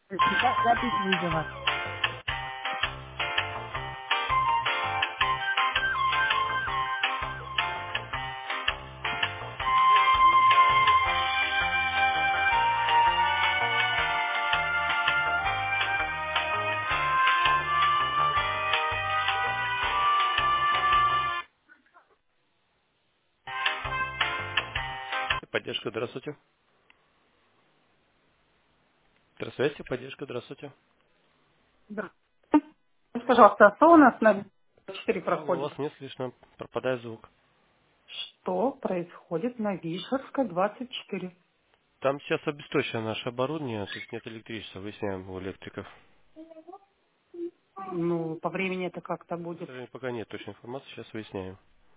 Запись вызова. Поддержка, здравствуйте. Здравствуйте, поддержка, здравствуйте. Да. Скажите, пожалуйста, а что у нас на 4 У проходит? вас не слышно, пропадает звук. Что происходит на Вишерской 24? Там сейчас обесточено наше оборудование, то есть нет электричества, выясняем у электриков. Ну, по времени это как-то К будет. сожалению, пока нет точной информации, сейчас выясняем.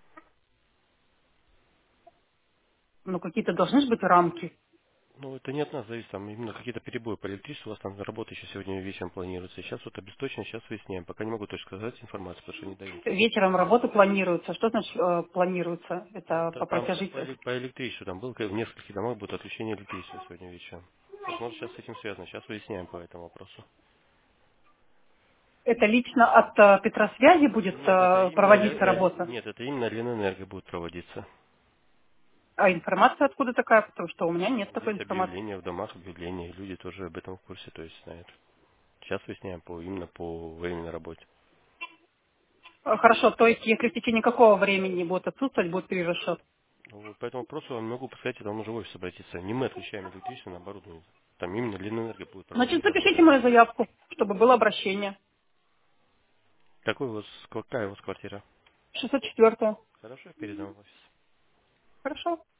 Ну, какие-то должны же быть рамки. Ну, это не от нас зависит, там именно какие-то перебои по электричеству, у вас там работа еще сегодня вечером планируется. Сейчас вот обесточено, сейчас выясняем. Пока не могу точно сказать информацию, потому что не дают. Вечером работы планируются. Что значит планируется? Это Это по там сейчас протяжении... по электричеству, там был в нескольких домах будет отключение электричества сегодня вечером. Возможно, сейчас с этим связано, сейчас выясняем по этому вопросу. Это лично от Петросвязи будет Нет, это именно проводиться работа? нет, это именно Ленэнерго будет проводиться. А информация откуда такая? Потому что у меня нет такой Есть информации. объявления в домах, объявления, и люди тоже об этом в курсе, то есть знают. Сейчас выясняем именно по временной работе. Хорошо, то есть если в течение какого времени будет отсутствовать, будет перерасчет? Ну, вот по этому вопросу вам могу подсказать, это вам уже в офис обратиться. Не мы отвечаем электричество на оборудование. Там именно Ленэнерго будет Значит, проводить запишите работу. мою заявку, чтобы было обращение. Какая у вас квартира? 604. Хорошо, я передам в офис. Хорошо.